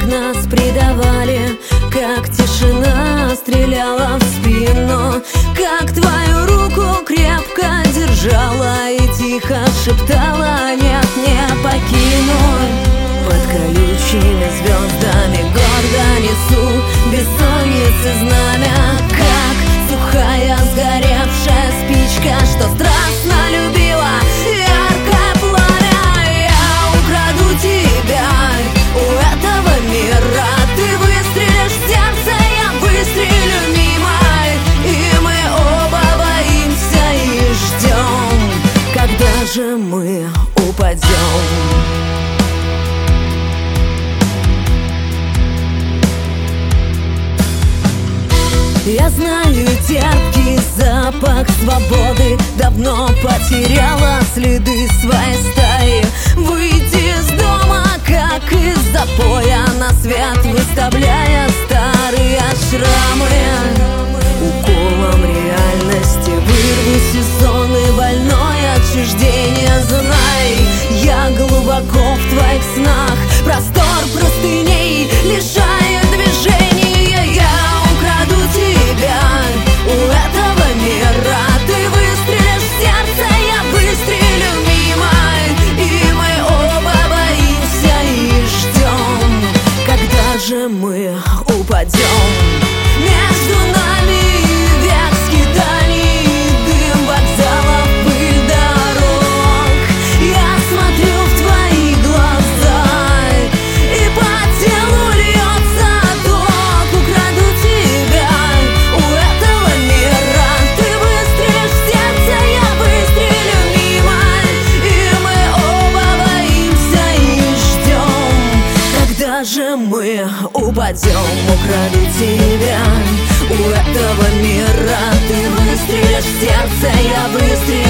как нас предавали, как тишина стреляла в спину, как твою руку крепко держала и тихо шептала: нет, не покину. Под колючими звездами гордо несу бессонницы знамя, как сухая сгоревшая спичка, что страстно любила яркое пламя. Я украду тебя у этого мира, ты выстрелишь в сердце, я выстрелю мимо, и мы оба боимся и ждем, когда же мы упадем. Я знаю терпкий запах свободы, давно потеряла следы своей стаи. Выйти из дома, как из запоя, на свет выставляя старые шрамы. Уколом реальности вырвусь из зоны больное отчуждение. Знай, я глубоко в твоих снах, простор простыней лишает движения. Я украду тебя у этого мира, ты выстрелишь в сердце, я выстрелю мимо, и мы оба боимся и ждем, когда же мы упадем. Между нами век скитаний, дым вокзалов, пыль дорог. Я смотрю в твои глаза, и по телу льется ток. Украду тебя у этого мира, ты выстрелишь в сердце, я выстрелю мимо, и мы оба боимся и ждем, когда же мы упадем. Украду тебя у этого мира, ты выстрелишь в сердце, я выстрелю